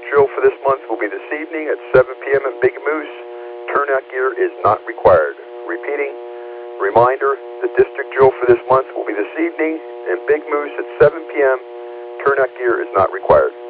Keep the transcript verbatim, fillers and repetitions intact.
drill for this month will be this evening at seven p.m. in Big Moose. Turnout gear is not required. Repeating, reminder, the district drill for this month will be this evening in Big Moose at seven p.m. Turnout gear is not required.